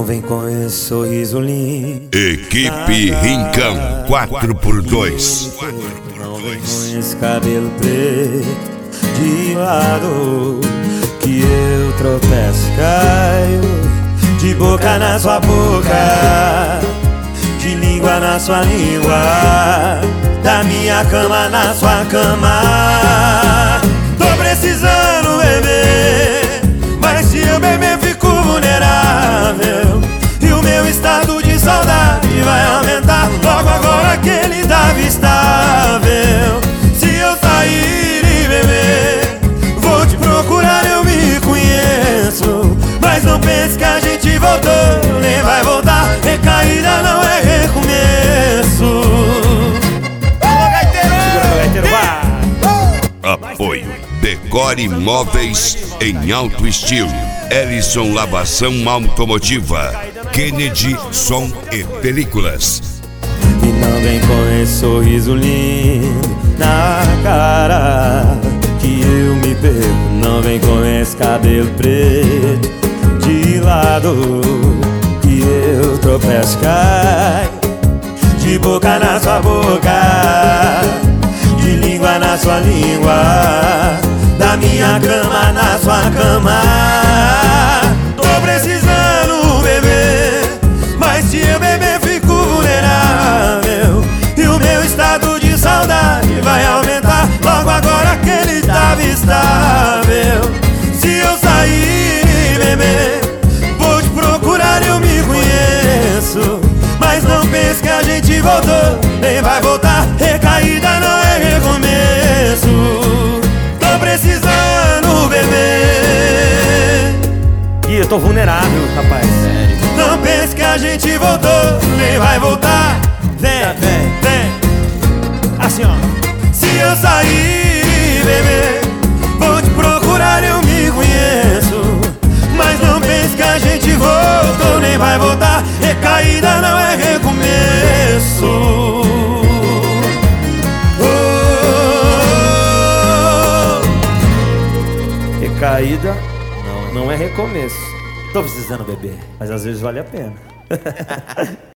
vem com esse sorriso lindo. Equipe Rincão 4x2. Não vem com esse cabelo preto de lado, que eu tropeço e caio de boca na sua boca, de língua na sua língua, da minha cama na sua cama. Tô precisando beber, mas se eu beber fico vulnerável, e o meu estado de saudade vai aumentar logo agora que ele tava estável. Se eu sair e beber, vou te procurar, eu me conheço, mas não pense que a gente voltou, nem vai voltar. Recaída não é recomeço. Segura meu gaiteiro, vai! Apoio Decore Móveis em alto estilo. Ellison Lavação Automotiva. Kennedy Som e Películas. E não vem com esse sorriso lindo na cara, que eu me perco. Não vem com esse cabelo preto de lado, que eu tropeço e caio de boca na sua boca, de língua na sua língua, da minha cama na sua cama. Tô precisando beber, mas se eu beber fico vulnerável, e o meu estado de saudade vai aumentar logo agora que ele tava estável. Se eu sair e beber, vou te procurar, eu me conheço, mas não pense que a gente voltou, nem vai voltar. Recaída não é recomeço. Tô precisando beber. Ih, eu tô vulnerável, rapaz. Sério. Não pense que a gente voltou, nem vai voltar. Vem, vem, vem. Assim, ó. Se eu sair e beber, vou te procurar, eu me conheço, mas não pense que a gente voltou, nem vai voltar. Recaída não é recomeço. Recaída não é recomeço. Tô precisando beber, Mas às vezes vale a pena.